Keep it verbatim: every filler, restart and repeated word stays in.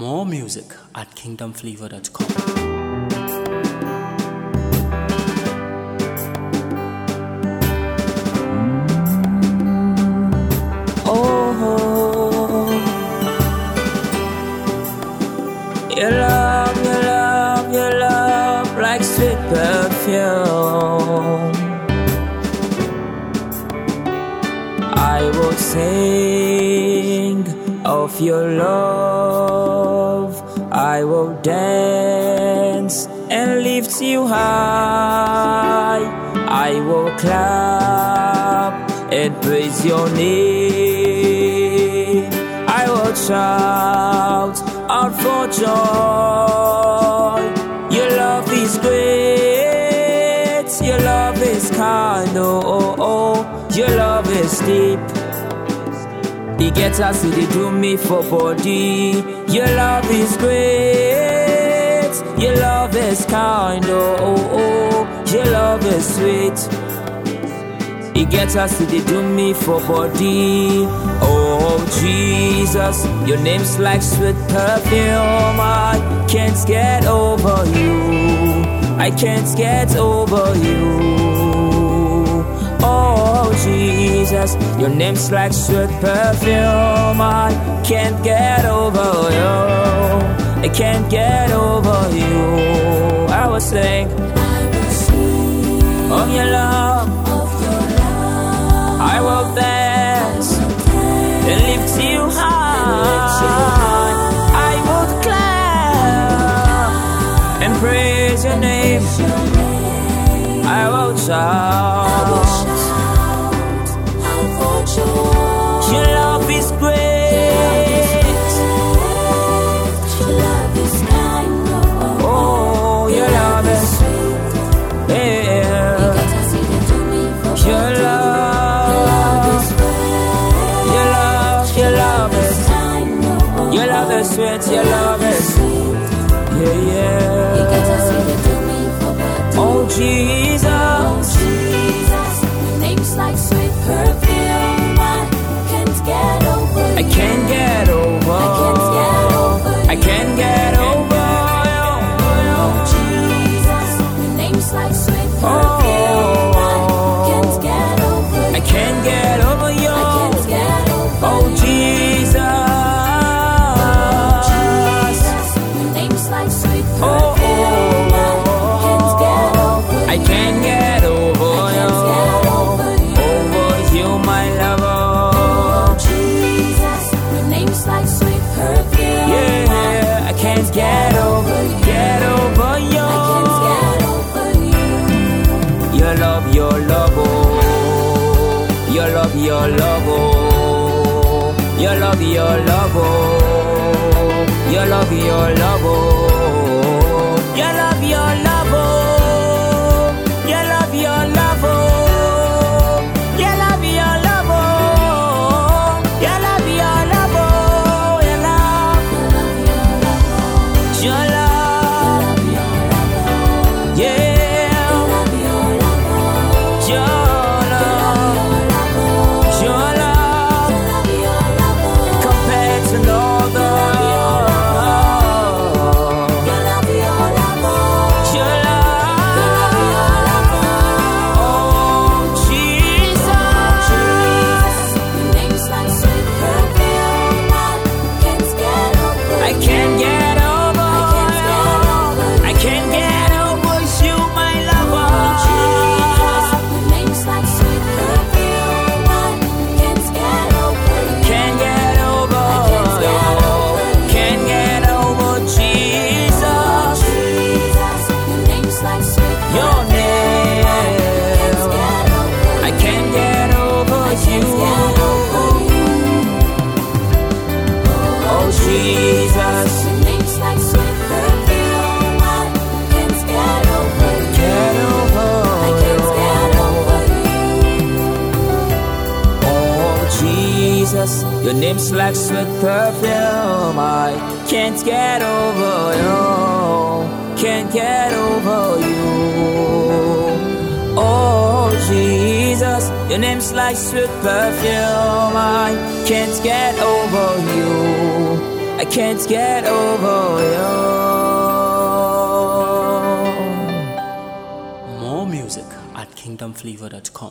More music at kingdom flavor dot com. Your love, your love, your love, like sweet perfume. I will sing of your love. I will dance and lift you high. I will clap and praise your name. I will shout out for joy. Your love is great. Your love is kind. Oh, oh, oh. Your love is deep. It gets us to do me for body. Your love is great. Your love is kind. Oh, oh, oh. Your love is sweet. It gets us to do me for body. Oh Jesus, your name's like sweet perfume. I can't get over you. I can't get over you. Oh Jesus, your name's like sweet perfume. I can't get over you. I can't get over you. I was saying, of your love, I will dance and lift you high. I will clap and praise your name. I will shout. Your love is great. Oh, your love is yeah. Your love, your love, your love is, your love is sweet, your love is, yeah, yeah. Oh Jesus, your name's like sweet perfume. I can't get over. I can't get over. I can't get over. Oh Jesus, your name's like sweet perfume. I can't get over you. Oh Jesus, your name's like sweet perfume. I can't get over you. Over you, my lover. Jesus, your name's like sweet perfume. Yeah, I can't get over, get over you. I can't get over you. Your love, your love, oh. Your love, your love, oh. Your love, your love, oh. Your love, your love, oh. Your love, your love, oh. Your love, your love, oh. Your love, your love, oh. Your love, your love, oh. Your love, your love, yeah. Your your name's like sweet perfume. I can't get over you. Can't get over you. Oh Jesus, your name's like sweet perfume. I can't get over you. I can't get over you. More music at kingdom flavor dot com.